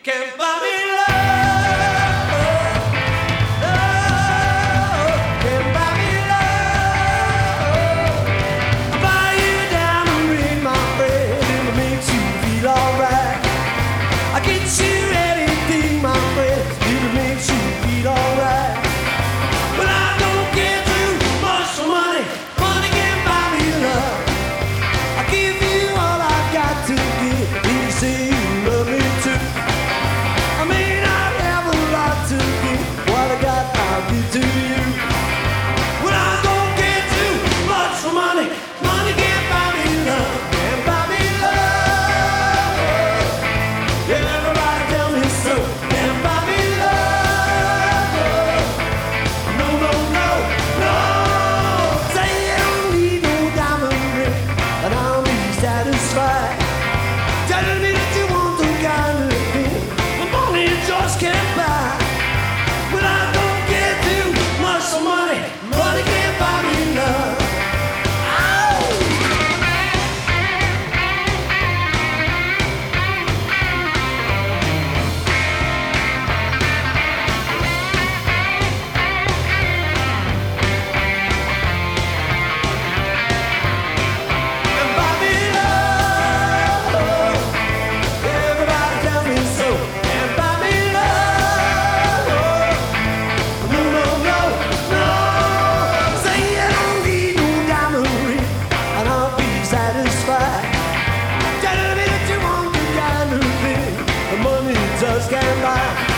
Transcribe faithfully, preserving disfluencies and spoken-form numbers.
Can't buy me love. Love can't buy me love. I buy you a diamond ring, my friend, and it makes you feel alright. I get you anything, my friend, if it makes you feel alright. But I don't get too much for money. Money can't buy me love. I give you all I got to give. You say you love me too. I may not have a lot to give. What I got, I'll give to you. But I don't get too much for money. Money can't buy me love. Can't buy me love. Yeah, everybody tell me so. Can't buy me love. No, no, no, no. Say you don't need no diamond ring, and I'll be satisfied. Telling me that you want the kind of thing the money just can't buy. But I don't get too much for money. Money can't buy me love. Ow! Can't buy me love. Everybody tell me so. Can't buy me love. No, no, no, no. Say you don't need no diamond ring, and I'll be satisfied. Telling me that you want the kind of thing the money just can't buy.